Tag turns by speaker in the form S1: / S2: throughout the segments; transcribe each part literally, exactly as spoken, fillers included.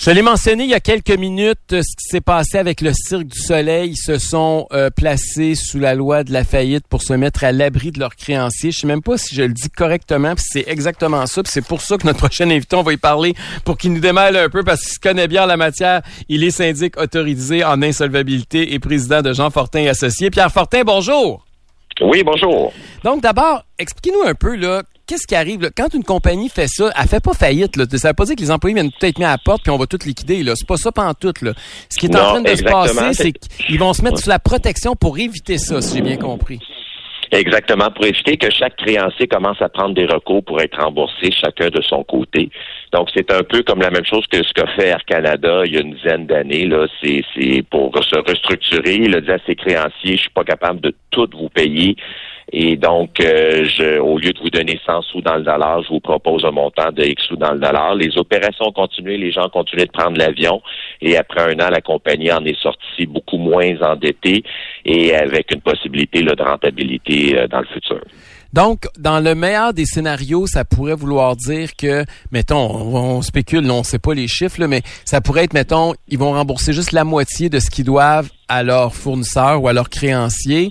S1: Je l'ai mentionné il y a quelques minutes, ce qui s'est passé avec le Cirque du Soleil. Ils se sont euh, placés sous la loi de la faillite pour se mettre à l'abri de leurs créanciers. Je sais même pas si je le dis correctement, puis c'est exactement ça. Puis c'est pour ça que notre prochain invité, on va y parler pour qu'il nous démêle un peu, parce qu'il se connaît bien en la matière. Il est syndic autorisé en insolvabilité et président de Jean Fortin et Associés. Pierre Fortin, bonjour.
S2: Oui, bonjour.
S1: Donc d'abord, expliquez-nous un peu, là, qu'est-ce qui arrive là, quand une compagnie fait ça? Elle fait pas faillite, là. Ça veut pas dire que les employés viennent tout être mis à la porte puis on va tout liquider, là. C'est pas ça pantoute, là. Ce qui est non, en train de se passer, c'est qu'ils vont se mettre sous la protection pour éviter ça, si j'ai bien compris.
S2: Exactement, pour éviter que chaque créancier commence à prendre des recours pour être remboursé chacun de son côté. Donc, c'est un peu comme la même chose que ce qu'a fait Air Canada il y a une dizaine d'années. Là, c'est, c'est pour se restructurer. Il a dit à ses créanciers, je suis pas capable de tout vous payer. Et donc, euh, je, au lieu de vous donner cent sous dans le dollar, je vous propose un montant de X sous dans le dollar. Les opérations ont continué, les gens ont continué de prendre l'avion. Et après un an, la compagnie en est sortie beaucoup moins endettée et avec une possibilité là, de rentabilité euh, dans le futur.
S1: Donc, dans le meilleur des scénarios, ça pourrait vouloir dire que, mettons, on, on spécule, on ne sait pas les chiffres, là, mais ça pourrait être, mettons, ils vont rembourser juste la moitié de ce qu'ils doivent à leurs fournisseurs ou à leurs créanciers.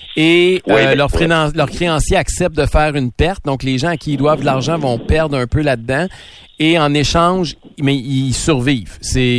S1: Et
S2: oui,
S1: euh, leurs
S2: oui.
S1: leur créanciers acceptent de faire une perte. Donc, les gens à qui ils doivent de l'argent vont perdre un peu là-dedans. Et en échange, mais ils survivent. C'est...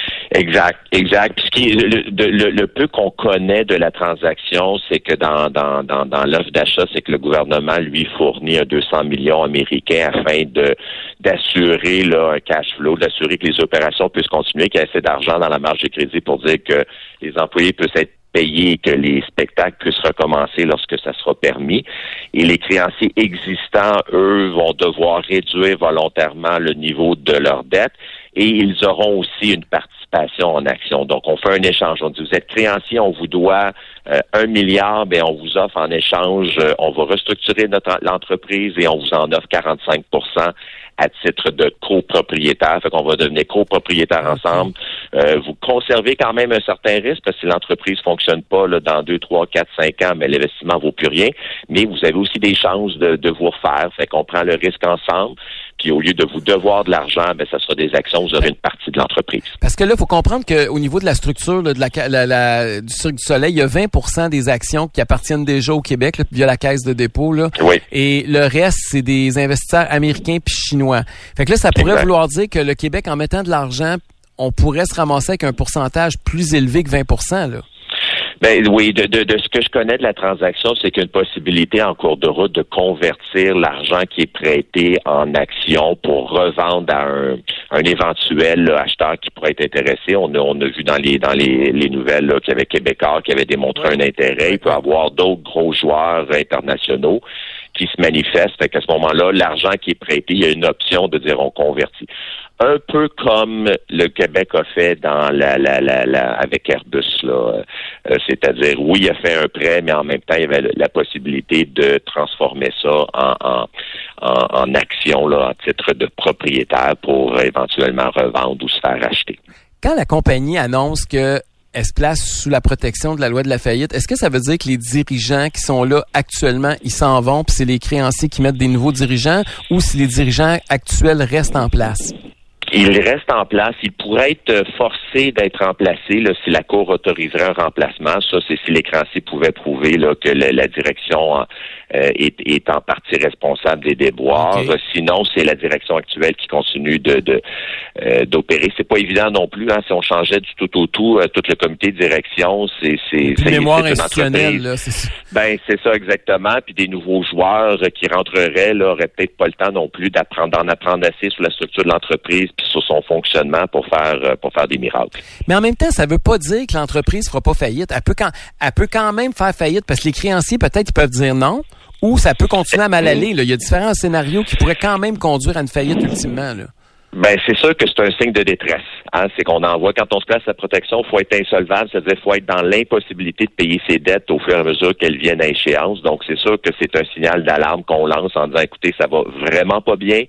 S2: Exact, exact. Ce qui est, le, le, le peu qu'on connaît de la transaction, c'est que dans, dans, dans, dans l'offre d'achat, c'est que le gouvernement lui fournit un deux cents millions américains afin de d'assurer là un cash flow, d'assurer que les opérations puissent continuer, qu'il y ait assez d'argent dans la marge de crédit pour dire que les employés puissent être payés et que les spectacles puissent recommencer lorsque ça sera permis. Et les créanciers existants, eux, vont devoir réduire volontairement le niveau de leur dette et ils auront aussi une participation en action. Donc, on fait un échange. On dit, vous êtes créancier, on vous doit euh, un milliard, ben on vous offre en échange, euh, on va restructurer notre l'entreprise et on vous en offre quarante-cinq pour cent à titre de copropriétaire. Fait qu'on va devenir copropriétaire ensemble. Euh, vous conservez quand même un certain risque parce que si l'entreprise fonctionne pas là, dans deux, trois, quatre, cinq ans, mais l'investissement vaut plus rien. Mais vous avez aussi des chances de, de vous refaire. Fait qu'on prend le risque ensemble. Puis au lieu de vous devoir de l'argent, ben ça sera des actions, vous aurez une partie de l'entreprise.
S1: Parce que là, il faut comprendre qu'au niveau de la structure là, de la, la, la, du Cirque du Soleil, il y a vingt pour cent des actions qui appartiennent déjà au Québec là, via la caisse de dépôt. Là.
S2: Oui.
S1: Et le reste, c'est des investisseurs américains puis chinois. Fait que là, ça pourrait
S2: exact.
S1: vouloir dire que le Québec, en mettant de l'argent, on pourrait se ramasser avec un pourcentage plus élevé que vingt pour cent, là.
S2: Ben oui, de, de, de ce que je connais de la transaction, c'est qu'il y a une possibilité en cours de route de convertir l'argent qui est prêté en actions pour revendre à un, un éventuel là, acheteur qui pourrait être intéressé. On a, on a vu dans les dans les, les nouvelles là, qu'il y avait Québécois qui avait démontré un intérêt. Il peut y avoir d'autres gros joueurs internationaux qui se manifestent. Fait qu'à ce moment-là, l'argent qui est prêté, il y a une option de dire on convertit. Un peu comme le Québec a fait dans la, la, la, la avec Airbus, là. Euh, c'est-à-dire, oui, il a fait un prêt, mais en même temps, il y avait la possibilité de transformer ça en, en, en, en action, là, en titre de propriétaire pour éventuellement revendre ou se faire acheter.
S1: Quand la compagnie annonce que elle se place sous la protection de la loi de la faillite, est-ce que ça veut dire que les dirigeants qui sont là actuellement, ils s'en vont, puis c'est les créanciers qui mettent des nouveaux dirigeants, ou si les dirigeants actuels restent en place?
S2: Il reste en place. Il pourrait être forcé d'être remplacé là, si la Cour autoriserait un remplacement. Ça, c'est si les créanciers pouvaient prouver là, que le, la direction euh, est, est en partie responsable des déboires. Okay. Sinon, c'est la direction actuelle qui continue de, de euh, d'opérer. C'est pas évident non plus. Hein, si on changeait du tout au tout, euh, tout le comité de direction, c'est c'est,
S1: c'est mémoire
S2: c'est une
S1: institutionnelle. Là, c'est ça.
S2: Ben c'est ça exactement. Puis des nouveaux joueurs euh, qui rentreraient là auraient peut-être pas le temps non plus d'apprendre d'en apprendre assez sur la structure de l'entreprise puis sur son fonctionnement pour faire pour faire des miracles.
S1: Mais en même temps, ça veut pas dire que l'entreprise fera pas faillite. Elle peut quand elle peut quand même faire faillite parce que les créanciers peut-être ils peuvent dire non, ou ça peut continuer à mal aller. Là. Il y a différents scénarios qui pourraient quand même conduire à une faillite ultimement. Là.
S2: Ben c'est sûr que c'est un signe de détresse. Hein? C'est qu'on envoie quand on se place à la protection, il faut être insolvable, c'est-à-dire il faut être dans l'impossibilité de payer ses dettes au fur et à mesure qu'elles viennent à échéance. Donc c'est sûr que c'est un signal d'alarme qu'on lance en disant écoutez, ça va vraiment pas bien.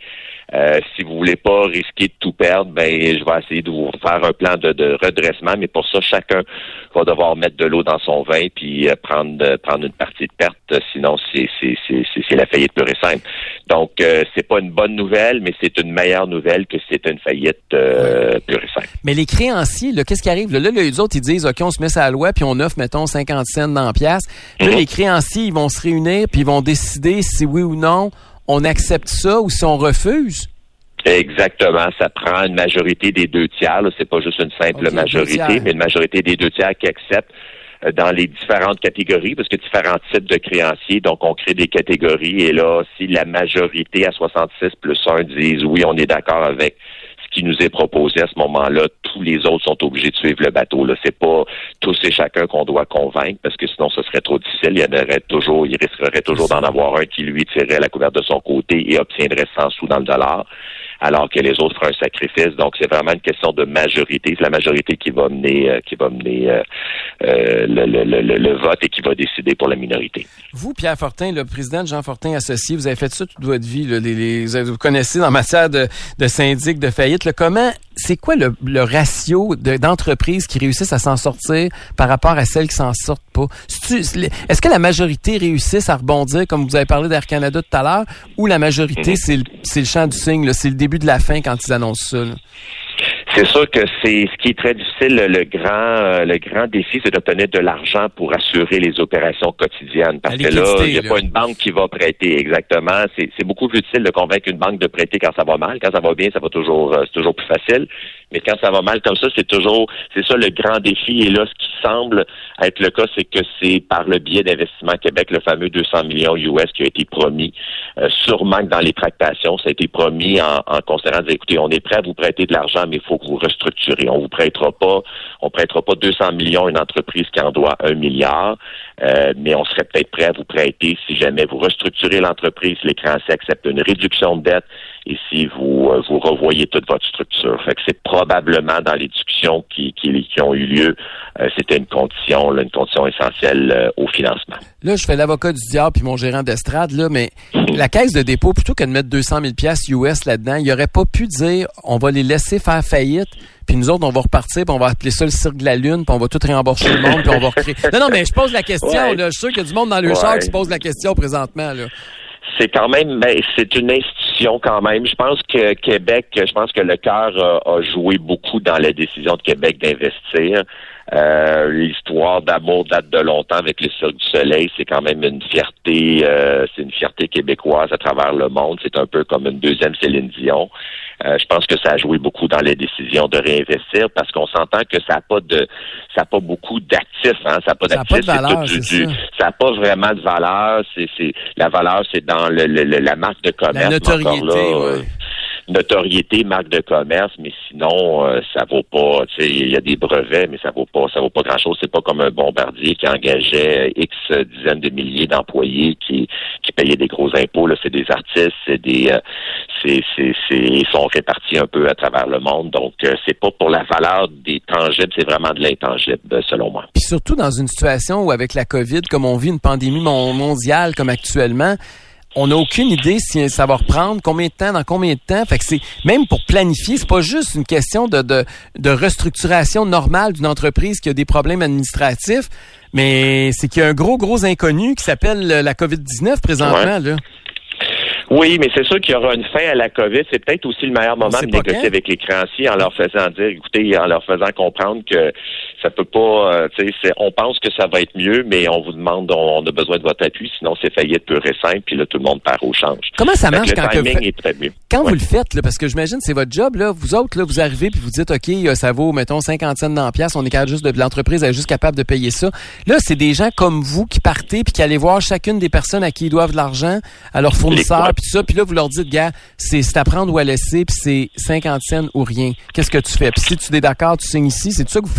S2: Euh, si vous voulez pas risquer de tout perdre, ben je vais essayer de vous faire un plan de, de redressement, mais pour ça, chacun va devoir mettre de l'eau dans son vin puis euh, prendre euh, prendre une partie de perte, sinon c'est c'est c'est c'est, c'est la faillite pure et simple. Donc euh, c'est pas une bonne nouvelle, mais c'est une meilleure nouvelle que c'est une faillite euh, pure et simple.
S1: Mais les créanciers, là, qu'est-ce qui arrive? Là, là, les autres, ils disent, OK, on se met ça à la loi, puis on offre, mettons, cinquante cents dans la pièce. Là, mm-hmm. les créanciers, ils vont se réunir, puis ils vont décider si oui ou non on accepte ça ou si on refuse.
S2: Exactement. Ça prend une majorité des deux tiers. Là. C'est pas juste une simple okay, majorité, mais une majorité des deux tiers qui acceptent euh, dans les différentes catégories, parce que différents types de créanciers. Donc, on crée des catégories. Et là, si la majorité à soixante-six plus un disent oui, on est d'accord avec ce qui nous est proposé à ce moment-là, tous les autres sont obligés de suivre le bateau. Là, c'est pas tous et chacun qu'on doit convaincre, parce que sinon ce serait trop difficile. Il y en aurait toujours, il risquerait toujours d'en avoir un qui lui tirerait la couverte de son côté et obtiendrait cent sous dans le dollar, alors que les autres feraient un sacrifice. Donc c'est vraiment une question de majorité. C'est la majorité qui va mener, euh, qui va mener euh, euh, le, le, le, le vote et qui va décider pour la minorité.
S1: Vous, Pierre Fortin, le président de Jean Fortin Associés, vous avez fait ça toute votre vie. Là, les, les, vous connaissez en matière de, de syndic, de faillite. Là, comment, c'est quoi le, le ratio de, d'entreprises qui réussissent à s'en sortir par rapport à celles qui s'en sortent pas? Est-ce que la majorité réussissent à rebondir, comme vous avez parlé d'Air Canada tout à l'heure, ou la majorité, c'est le, c'est le champ du cygne, là, c'est le début de la fin quand ils annoncent ça? Là?
S2: C'est sûr que c'est ce qui est très difficile, le grand le grand défi, c'est d'obtenir de l'argent pour assurer les opérations quotidiennes. Parce que là, il n'y a là. pas une banque qui va prêter exactement. C'est, c'est beaucoup plus difficile de convaincre une banque de prêter quand ça va mal. Quand ça va bien, ça va toujours c'est toujours plus facile. Mais quand ça va mal comme ça, c'est toujours c'est ça le grand défi. Et là, ce qui semble être le cas, c'est que c'est par le biais d'Investissement Québec, le fameux deux cents millions U S qui a été promis. Euh, sûrement que dans les tractations, ça a été promis en, en considérant de dire, écoutez, on est prêt à vous prêter de l'argent, mais il faut que vous restructurez. On vous prêtera pas, on prêtera pas deux cents millions à une entreprise qui en doit un milliard, euh, mais on serait peut-être prêt à vous prêter si jamais vous restructurez l'entreprise, les créanciers acceptent une réduction de dette et si vous euh, vous revoyez toute votre structure. Fait que c'est probablement dans les discussions qui, qui, qui ont eu lieu, euh, c'était une condition, là, une condition essentielle euh, au financement.
S1: Là, je fais l'avocat du diable puis mon gérant d'estrade, là, mais la caisse de dépôt, plutôt que de mettre deux cent mille dollars U S là-dedans, il aurait pas pu dire on va les laisser faire faillite, puis nous autres, on va repartir, puis on va appeler ça le cirque de la Lune, puis on va tout réembourser le monde, puis on va recréer. Non, non, mais je pose la question, ouais. là. Je suis sûr qu'il y a du monde dans le ouais. char qui se pose la question présentement, là.
S2: C'est quand même, ben, c'est une institution quand même. Je pense que Québec, je pense que le cœur a, a joué beaucoup dans la décision de Québec d'investir. Euh, l'histoire d'amour date de longtemps avec le Cirque du Soleil. C'est quand même une fierté, euh, c'est une fierté québécoise à travers le monde. C'est un peu comme une deuxième Céline Dion. Euh, je pense que ça a joué beaucoup dans les décisions de réinvestir parce qu'on s'entend que ça n'a pas de, ça n'a pas beaucoup d'actifs, hein. Ça n'a pas d'actifs,
S1: ça a pas de valeur,
S2: c'est tout
S1: c'est
S2: du,
S1: ça.
S2: ça n'a pas vraiment de valeur. C'est, c'est, la valeur, c'est dans le, le, le la marque de commerce.
S1: La notoriété,
S2: là,
S1: ouais.
S2: euh, notoriété, marque de commerce, mais sinon, euh, ça vaut pas, tu sais, il y a des brevets, mais ça vaut pas, ça vaut pas grand chose. C'est pas comme un Bombardier qui engageait X dizaines de milliers d'employés qui, qui payaient des gros impôts, là. C'est des artistes, c'est des, euh, c'est, c'est, c'est, ils sont répartis un peu à travers le monde. Donc, euh, c'est pas pour la valeur des tangibles, c'est vraiment de l'intangible, selon moi.
S1: Puis surtout dans une situation où avec la COVID, comme on vit une pandémie mondiale comme actuellement, on n'a aucune idée si ça va reprendre, combien de temps, dans combien de temps. Fait que c'est, même pour planifier, c'est pas juste une question de, de, de restructuration normale d'une entreprise qui a des problèmes administratifs, mais c'est qu'il y a un gros, gros inconnu qui s'appelle la COVID dix-neuf présentement, ouais. là.
S2: Oui, mais c'est sûr qu'il y aura une fin à la COVID. C'est peut-être aussi le meilleur moment de négocier quand? avec les créanciers en leur faisant dire, écoutez, en leur faisant comprendre que ça peut pas, euh, tu sais, on pense que ça va être mieux, mais on vous demande, on, on a besoin de votre appui, sinon c'est faillite pure et simple, puis là, tout le monde part au change.
S1: Comment ça marche quand, que
S2: vous,
S1: fait...
S2: est très mieux.
S1: quand
S2: ouais.
S1: vous le faites, là, parce que j'imagine c'est votre job, là, vous autres, là, vous arrivez puis vous dites, OK, ça vaut, mettons, cinquante cents dans la pièce, on est capable juste de, l'entreprise est juste capable de payer ça. Là, c'est des gens comme vous qui partez puis qui allez voir chacune des personnes à qui ils doivent de l'argent, à leurs fournisseurs, puis tout ça, puis là, vous leur dites, gars, c'est, c'est à prendre ou à laisser, puis c'est cinquante cents ou rien. Qu'est-ce que tu fais? Puis si tu es d'accord, tu signes ici. C'est tout ça que vous faites? Tout ça, votre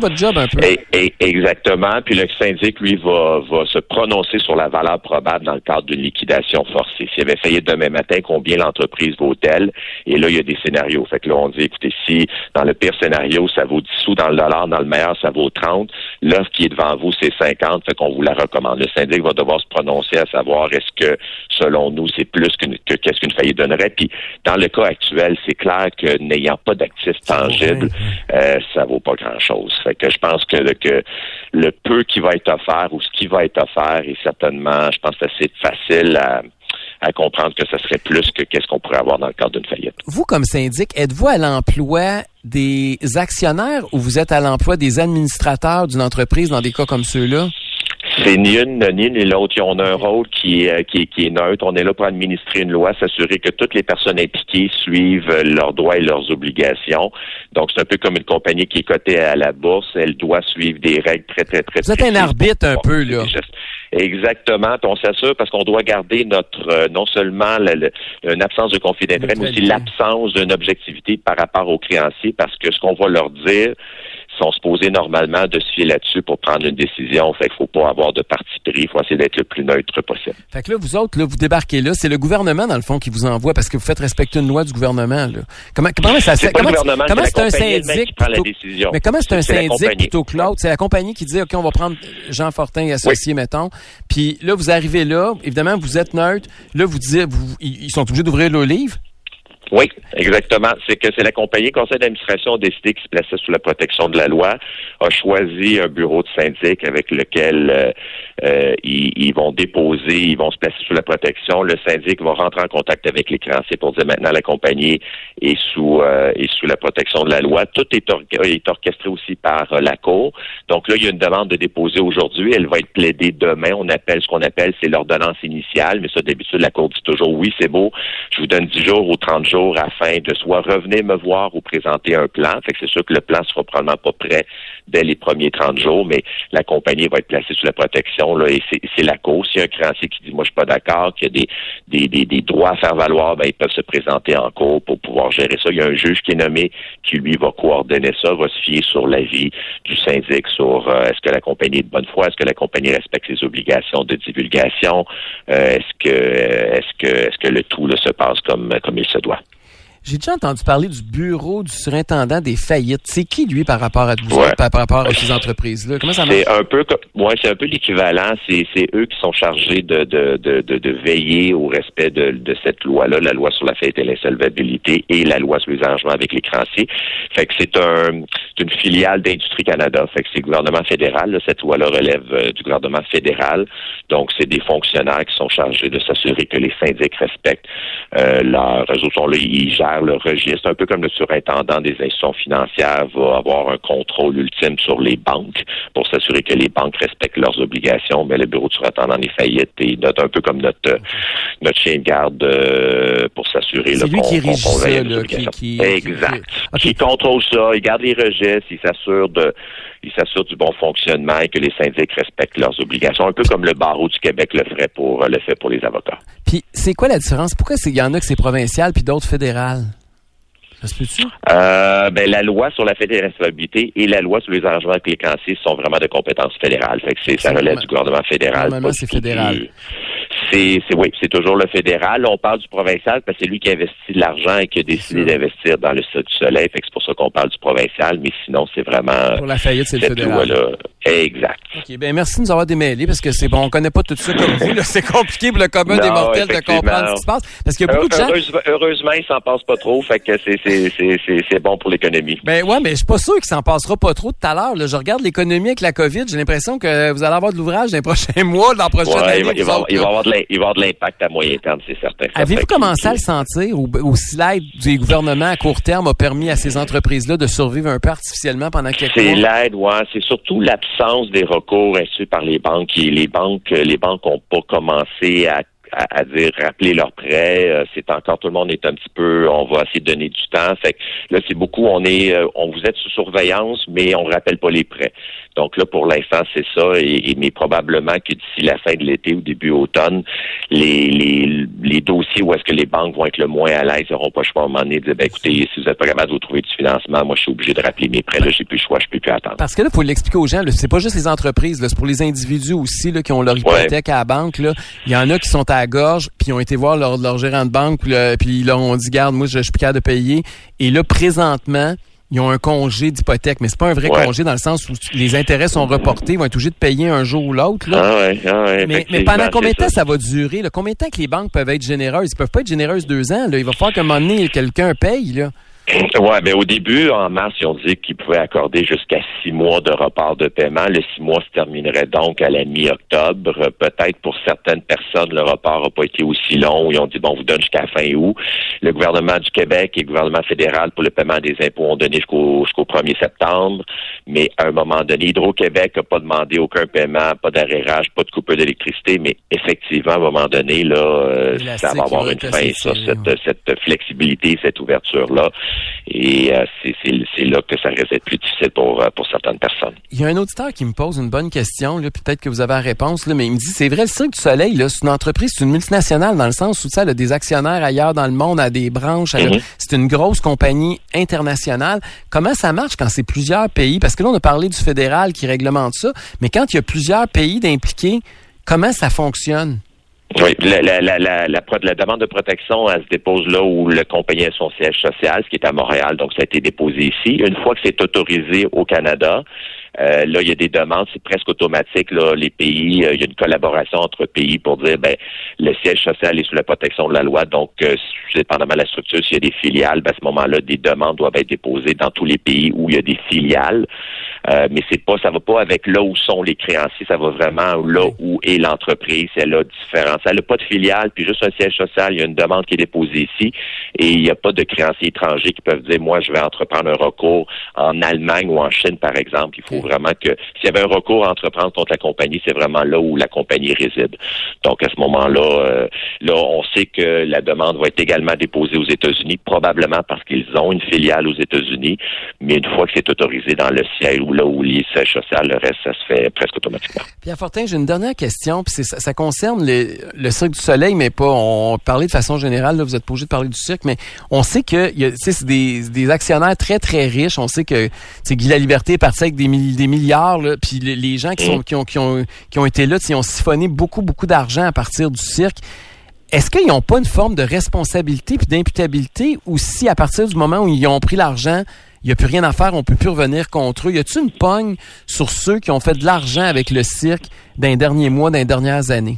S1: votre job un peu.
S2: Et, et, exactement. Puis le syndic, lui, va, va se prononcer sur la valeur probable dans le cadre d'une liquidation forcée. S'il y avait faillite demain matin, combien l'entreprise vaut-elle? Et là, il y a des scénarios. Fait que là, on dit, écoutez, si dans le pire scénario, ça vaut dix sous dans le dollar, dans le meilleur, ça vaut trente, l'offre qui est devant vous, c'est cinquante, fait qu'on vous la recommande. Le syndic va devoir se prononcer à savoir est-ce que, selon nous, c'est plus qu'une, que qu'est-ce qu'une faillite donnerait. Puis, dans le cas actuel, c'est clair que n'ayant pas d'actifs tangibles, euh, ça vaut pas grand-chose. Fait que je pense que, que le peu qui va être offert ou ce qui va être offert est certainement, je pense, assez facile à à comprendre que ça serait plus que qu'est-ce qu'on pourrait avoir dans le cadre d'une faillite.
S1: Vous, comme syndic, êtes-vous à l'emploi des actionnaires ou vous êtes à l'emploi des administrateurs d'une entreprise dans des cas comme ceux-là?
S2: C'est ni une, ni ni l'autre. On a un rôle qui est, qui est, qui est neutre. On est là pour administrer une loi, s'assurer que toutes les personnes impliquées suivent leurs droits et leurs obligations. Donc, c'est un peu comme une compagnie qui est cotée à la bourse. Elle doit suivre des règles très, très, très
S1: précises. Vous êtes un arbitre un peu, là.
S2: Exactement. On s'assure parce qu'on doit garder notre, euh, non seulement le, le, une absence de conflit d'intérêt, mais aussi l'absence d'une objectivité par rapport aux créanciers parce que ce qu'on va leur dire, sont supposés normalement de se fier là-dessus pour prendre une décision. Fait qu'il faut pas avoir de parti pris. Il faut essayer d'être le plus neutre possible.
S1: Fait que là, vous autres, là, vous débarquez là. C'est le gouvernement, dans le fond, qui vous envoie parce que vous faites respecter une loi du gouvernement, là. Comment, comment ça
S2: c'est
S1: comment,
S2: pas le gouvernement,
S1: comment
S2: c'est,
S1: c'est un syndic
S2: qui prend
S1: plutôt,
S2: la décision.
S1: Mais comment c'est un
S2: c'est
S1: syndic plutôt que l'autre? C'est la compagnie qui dit, OK, on va prendre Jean Fortin et associés, oui. mettons. Puis là, vous arrivez là. Évidemment, vous êtes neutre. Là, vous dites, vous, ils sont obligés d'ouvrir le livre.
S2: Oui, exactement. C'est que c'est la compagnie, le conseil d'administration a décidé qu'il se plaçait sous la protection de la loi, a choisi un bureau de syndic avec lequel euh, euh, ils, ils vont déposer, ils vont se placer sous la protection. Le syndic va rentrer en contact avec les créanciers pour dire maintenant la compagnie est sous euh, est sous la protection de la loi. Tout est, or- est orchestré aussi par euh, la Cour. Donc là, il y a une demande de déposer aujourd'hui. Elle va être plaidée demain. On appelle ce qu'on appelle, c'est l'ordonnance initiale. Mais ça, d'habitude, la Cour dit toujours oui, c'est beau. Je vous donne dix jours ou trente jours afin de soit revenir me voir ou présenter un plan. Fait que c'est sûr que le plan sera probablement pas prêt dès les premiers trente jours, mais la compagnie va être placée sous la protection, là, et c'est, c'est la cause. S'il y a un créancier qui dit, moi, je suis pas d'accord, qu'il y a des, des, des, des droits à faire valoir, ben, ils peuvent se présenter en cours pour pouvoir gérer ça. Il y a un juge qui est nommé, qui, lui, va coordonner ça, va se fier sur l'avis du syndic sur, euh, est-ce que la compagnie est de bonne foi, est-ce que la compagnie respecte ses obligations de divulgation, euh, est-ce que, euh, est-ce que, est-ce que le tout, là, se passe comme, comme il se doit.
S1: J'ai déjà entendu parler du bureau du surintendant des faillites. C'est qui, lui, par rapport à vous,
S2: ouais.
S1: par, par rapport à ces entreprises-là? Comment ça marche?
S2: C'est un peu comme, ouais, c'est un peu l'équivalent. C'est, c'est eux qui sont chargés de, de, de, de, de veiller au respect de, de cette loi-là, la loi sur la faillite et l'insolvabilité et la loi sur les arrangements avec les créanciers. Fait que c'est un, c'est une filiale d'Industrie Canada. Fait que c'est le gouvernement fédéral. Là, cette loi-là relève euh, du gouvernement fédéral. Donc, c'est des fonctionnaires qui sont chargés de s'assurer que les syndics respectent euh, leurs résolutions. Là, ils gèrent le registre, un peu comme le surintendant des institutions financières va avoir un contrôle ultime sur les banques pour s'assurer que les banques respectent leurs obligations, mais le bureau du surintendant des faillites est notre, un peu comme notre notre chien de garde euh, pour s'assurer
S1: c'est
S2: là,
S1: lui
S2: qu'on,
S1: qui régit
S2: qu'on, qu'on
S1: ça,
S2: les
S1: là,
S2: obligations.
S1: Qui, qui,
S2: exact.
S1: Qui, okay.
S2: Qui contrôle ça, il garde les registres, il s'assure de il s'assure du bon fonctionnement et que les syndics respectent leurs obligations, un peu comme le barreau du Québec le ferait pour le fait pour les avocats.
S1: Puis c'est quoi la différence? Pourquoi il y en a que c'est provincial puis d'autres fédérales? Ça se peut-tu?
S2: Euh, ben, la loi sur la faillite et l'insolvabilité et la loi sur les arrangements avec les créanciers sont vraiment de compétences fédérales. Fait que c'est, ça relève du gouvernement fédéral.
S1: Normalement, c'est fédéral.
S2: Du, c'est, c'est, oui, c'est toujours le fédéral. On parle du provincial parce que c'est lui qui investit de l'argent et qui a décidé d'investir dans le Cirque du Soleil. Fait que c'est pour ça qu'on parle du provincial, mais sinon, c'est vraiment...
S1: Pour la faillite, c'est le fédéral.
S2: Loi-là. Exact.
S1: OK, ben merci de nous avoir démêlés parce que c'est bon, on connaît pas tout ça comme vous, là. C'est compliqué pour le commun
S2: non,
S1: des mortels de comprendre ce qui se passe. Parce qu'il y a beaucoup de gens...
S2: Heureusement, heureusement ils s'en passent pas trop, fait que c'est, c'est, c'est, c'est, c'est bon pour l'économie.
S1: Ben ouais, mais je suis pas sûr qu'il s'en passera pas trop tout à l'heure, là. Je regarde l'économie avec la COVID, j'ai l'impression que vous allez avoir de l'ouvrage dans les prochains mois, dans la prochaine
S2: ouais,
S1: année.
S2: Il va, il, va,
S1: autres,
S2: il, va avoir de il va avoir de l'impact à moyen terme, c'est certain.
S1: Avez-vous commencé à le sentir ou, ou si l'aide du gouvernement à court terme a permis à ces entreprises-là de survivre un peu artificiellement pendant quelques
S2: c'est
S1: mois?
S2: C'est l'aide, ouais. C'est surtout l'absence des recours institués par les banques. Et les banques, les banques n'ont pas commencé à À, à dire rappeler leurs prêts, euh, c'est encore tout le monde est un petit peu, on va essayer de donner du temps. Fait que là, c'est beaucoup, on est, euh, on vous êtes sous surveillance, mais on rappelle pas les prêts. Donc là, pour l'instant, c'est ça. Et, et mais probablement que d'ici la fin de l'été ou début automne, les, les, les dossiers où est-ce que les banques vont être le moins à l'aise n'auront pas le choix à un moment donné de dire, ben, écoutez, si vous n'êtes pas capable de vous trouver du financement, moi, je suis obligé de rappeler mes prêts. Là, j'ai plus le choix, je peux plus attendre.
S1: Parce que là, il faut l'expliquer aux gens. Là, c'est pas juste les entreprises, là, c'est pour les individus aussi là, qui ont leur hypothèque ouais. à la banque. Là. Il y en a qui sont à la gorge, puis ils ont été voir leur, leur gérant de banque, puis, là, puis ils leur ont dit, garde, moi, je, je suis plus capable de payer. Et là, présentement, ils ont un congé d'hypothèque, mais c'est pas un vrai ouais. congé dans le sens où les intérêts sont reportés, ils vont être obligés de payer un jour ou l'autre. Là.
S2: Ah ouais, ah ouais,
S1: mais, mais pendant combien de temps ça. ça va durer? Là? Combien de temps que les banques peuvent être généreuses? Ils peuvent pas être généreuses deux ans. Là. Il va falloir qu'à un moment donné, quelqu'un paye. Là.
S2: Ouais, mais au début, en mars, ils ont dit qu'ils pouvaient accorder jusqu'à six mois de report de paiement. Le six mois se terminerait donc à la mi-octobre. Peut-être pour certaines personnes, le report n'a pas été aussi long. Ils ont dit, bon, on vous donne jusqu'à fin août. Le gouvernement du Québec et le gouvernement fédéral pour le paiement des impôts ont donné jusqu'au, jusqu'au premier septembre. Mais à un moment donné, Hydro-Québec n'a pas demandé aucun paiement, pas d'arrérage, pas de coupure d'électricité. Mais effectivement, à un moment donné, là, euh, ça va avoir une fin, ça, cette, cette flexibilité, cette ouverture-là. Et euh, c'est, c'est, c'est là que ça risque d'être plus difficile pour, pour certaines personnes.
S1: Il y a un auditeur qui me pose une bonne question, là, peut-être que vous avez la réponse, là, mais il me dit, c'est vrai, le Cirque du Soleil, là, c'est une entreprise, c'est une multinationale dans le sens où ça, elle a des actionnaires ailleurs dans le monde, elle a des branches, elle a, mm-hmm. c'est une grosse compagnie internationale. Comment ça marche quand c'est plusieurs pays? Parce que là, on a parlé du fédéral qui réglemente ça, mais quand il y a plusieurs pays d'impliqués, comment ça fonctionne?
S2: Oui, la, la, la, la, la, la demande de protection, elle se dépose là où le compagnie a son siège social, ce qui est à Montréal, donc ça a été déposé ici. Une fois que c'est autorisé au Canada, euh, là, il y a des demandes, c'est presque automatique, là, les pays, euh, il y a une collaboration entre pays pour dire, ben, le siège social est sous la protection de la loi, donc, euh, dépendamment de la structure, s'il y a des filiales, ben, à ce moment-là, des demandes doivent être déposées dans tous les pays où il y a des filiales. Euh, mais c'est pas, ça va pas avec là où sont les créanciers, ça va vraiment là où est l'entreprise. Elle a différence. Elle n'a pas de filiale, puis juste un siège social. Il y a une demande qui est déposée ici, et il n'y a pas de créanciers étrangers qui peuvent dire, moi, je vais entreprendre un recours en Allemagne ou en Chine, par exemple. Il faut vraiment que, s'il y avait un recours à entreprendre contre la compagnie, c'est vraiment là où la compagnie réside. Donc, à ce moment-là, euh, là, on sait que la demande va être également déposée aux États-Unis, probablement parce qu'ils ont une filiale aux États-Unis, mais une fois que c'est autorisé dans le siège ou là où il y a siège social, le reste, ça se fait presque automatiquement.
S1: Pierre Fortin, j'ai une dernière question, puis c'est, ça, ça concerne le, le Cirque du Soleil, mais pas, on, on parlait de façon générale, là, vous êtes pas obligé de parler du cirque, mais on sait que, il y a, c'est des, des actionnaires très, très riches, on sait que, Guy Laliberté est parti avec des, des milliards, là, puis les, les gens qui, sont, qui, ont, qui, ont, qui ont été là, ils ont siphonné beaucoup, beaucoup d'argent à partir du cirque. Est-ce qu'ils n'ont pas une forme de responsabilité puis d'imputabilité, ou si à partir du moment où ils ont pris l'argent, il n'y a plus rien à faire, on peut plus revenir contre eux? Y a-t-il une pogne sur ceux qui ont fait de l'argent avec le cirque dans les derniers mois, dans les dernières années?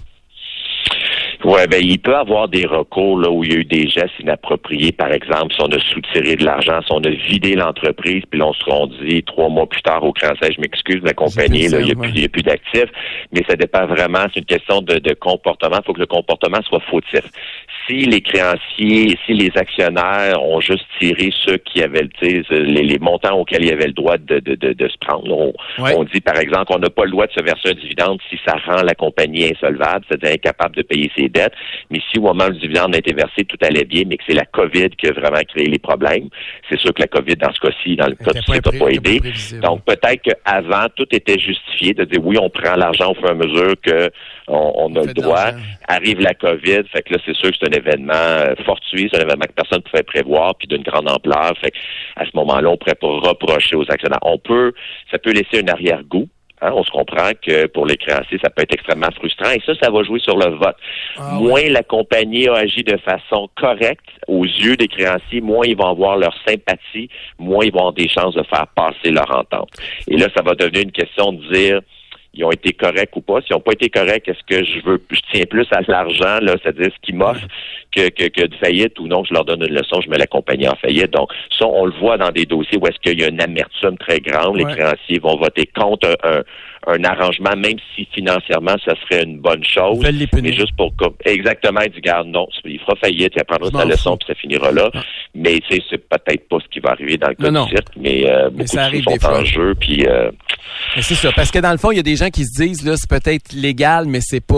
S2: Ouais, ben il peut y avoir des recours là où il y a eu des gestes inappropriés, par exemple, si on a soutiré de l'argent, si on a vidé l'entreprise, puis là, on se rendit trois mois plus tard au créancier, je m'excuse, la compagnie, là, il n'y a, ouais. a plus d'actifs, mais ça dépend vraiment, c'est une question de, de comportement, il faut que le comportement soit fautif. Si les créanciers, si les actionnaires ont juste tiré ceux qui avaient les, les montants auxquels ils avaient le droit de, de, de, de se prendre, on, ouais. on dit par exemple qu'on n'a pas le droit de se verser un dividende si ça rend la compagnie insolvable, c'est-à-dire incapable de payer ses dettes, mais si au moment où le dividende a été versé, tout allait bien, mais que c'est la COVID qui a vraiment créé les problèmes, c'est sûr que la COVID, dans ce cas-ci, dans le cas du cirque, n'a pas aidé. Donc peut-être qu'avant, tout était justifié de dire oui, on prend l'argent au fur et à mesure que on, on, on a le droit. Arrive la COVID, fait que là, c'est sûr que c'est un événement euh, fortuit, c'est un événement que personne ne pouvait prévoir, puis d'une grande ampleur. Fait à ce moment-là, on pourrait pas reprocher aux actionnaires. On peut, ça peut laisser un arrière-goût. Hein, on se comprend que pour les créanciers, ça peut être extrêmement frustrant. Et ça, ça va jouer sur le vote. Ah, moins ouais. la compagnie a agi de façon correcte aux yeux des créanciers, moins ils vont avoir leur sympathie, moins ils vont avoir des chances de faire passer leur entente. Et là, ça va devenir une question de dire, ils ont été corrects ou pas. S'ils n'ont pas été corrects, est-ce que je veux, je tiens plus à l'argent, là, c'est-à-dire ce qu'ils m'offrent, que, que, que de faillite, ou non, je leur donne une leçon, je mets la compagnie en faillite. Donc, ça, on le voit dans des dossiers où est-ce qu'il y a une amertume très grande. Ouais. Les créanciers vont voter contre un, un, un arrangement, même si financièrement, ça serait une bonne chose. Mais juste pour, exactement, il dit, garde, non, il fera faillite, il apprendra sa leçon, puis ça finira là. Ah. Mais, tu sais, c'est peut-être pas ce qui va arriver dans le cas non, du cirque, mais, euh, beaucoup mais de choses sont en jeu, puis, euh,
S1: mais c'est ça, parce que dans le fond, il y a des gens qui se disent, là, c'est peut-être légal, mais c'est pas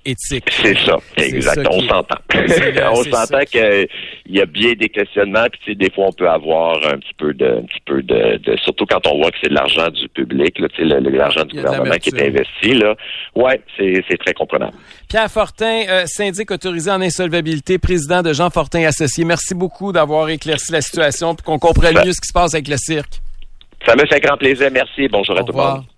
S1: éthique.
S2: C'est ça, exact. C'est ça on qui... s'entend. on s'entend qu'il y a bien des questionnements, puis tu sais, des fois on peut avoir un petit peu de, un petit peu de, de surtout quand on voit que c'est de l'argent du public, là, tu sais, le, l'argent du gouvernement qui est investi, là. Ouais, c'est, c'est très comprenable.
S1: Pierre Fortin, euh, syndic autorisé en insolvabilité, président de Jean Fortin Associés. Merci beaucoup d'avoir éclairci la situation, puis qu'on comprenne mieux ce qui se passe avec le cirque.
S2: Ça me fait grand plaisir. Merci. Bonjour à tout le monde.